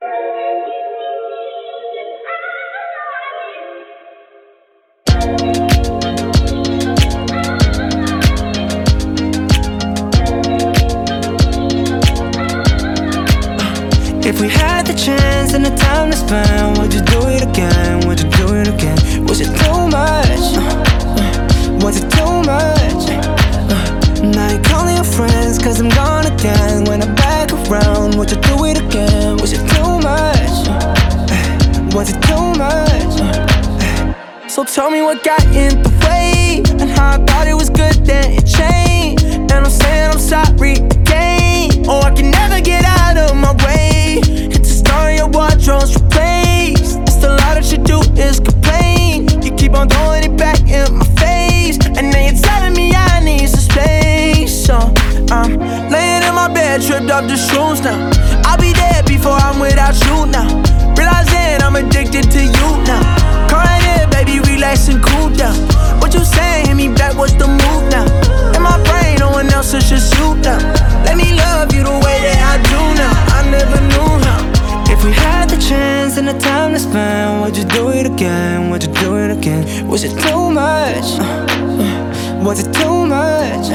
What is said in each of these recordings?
If we had the chance and the time to spend, would you do it again? Would you do it again? Was it too much? Was it too much? Now you're calling your friends cause I'm gone again. When I'm back around, would you do it again? Was it too much? Was it too much? So tell me what got in the way, and how I thought it was good then it changed. And I'm saying I'm sorry again. Oh, I can never get out of my way. It's a story your wardrobe's replaced. It's a lot that you do is complain. You keep on throwing it back in my face, and now you're telling me I need some space. So I'm laying in my bed, tripped up the shoes now. I'll be dead before I'm without you now. Realizing I'm addicted to you now. Come right here, baby, relax and cool down. What you saying? Hit me back, what's the move now? In my brain, no one else, it's just you now. Let me love you the way that I do now. I never knew how. If we had the chance and the time to spend, would you do it again? Would you do it again? Was it too much? Was it too much?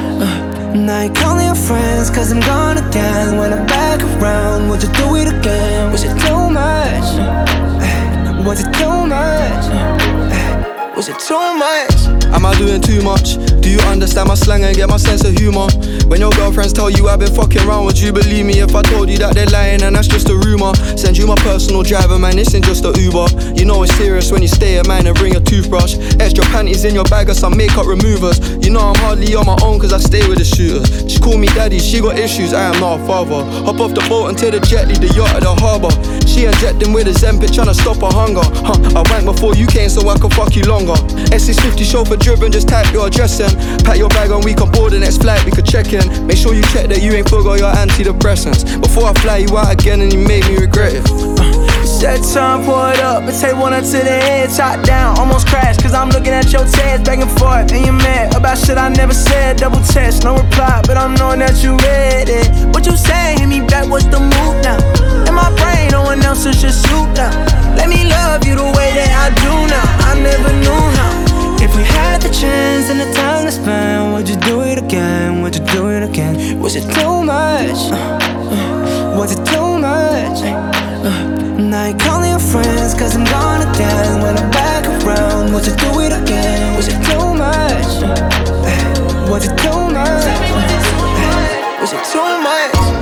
Now you're calling your friends cause I'm gone again. When I'm back around, would you do it again? Was it too much? Was it too much? Was it too much? Am I doing too much? Do you understand my slang and get my sense of humor? When your girlfriends tell you I've been fucking around, would you believe me if I told you that they're lying and that's just a rumor? Send you my personal driver, man, this ain't just a Uber. You know it's serious when you stay at mine and bring a toothbrush. Extra panties in your bag or some makeup removers. You know I'm hardly on my own cause I stay with the shooters. She call me daddy, she got issues, I am not a father. Hop off the boat and take the jetty, the yacht at the harbour. She injecting with a Zempic tryna stop her hunger. I went before you came so I could fuck you longer. S650 chauffeur driven, just type your address in. Pack your bag and we can board the next flight, we could check in. Make sure you check that you ain't forgot your antidepressants before I fly you out again and you made me regret it. Set time, pour it up, and take one up to the head, top down, almost crash, cause I'm looking at your tears back and forth, and you're mad about shit I never said, double text, no reply, but I'm knowing that you read it. What you saying, hit me back, what's the move now? In my brain, no one else is just you now. Let me love you the way that I do now, I never knew how. If we had the chance and the time to spend, would you do it again, would you do it again? Was it too much? Was it too much? Now you're calling your friends cause I'm gone again. When I'm back around, would you do it again? Was it too much? Was it too much? Was it too much?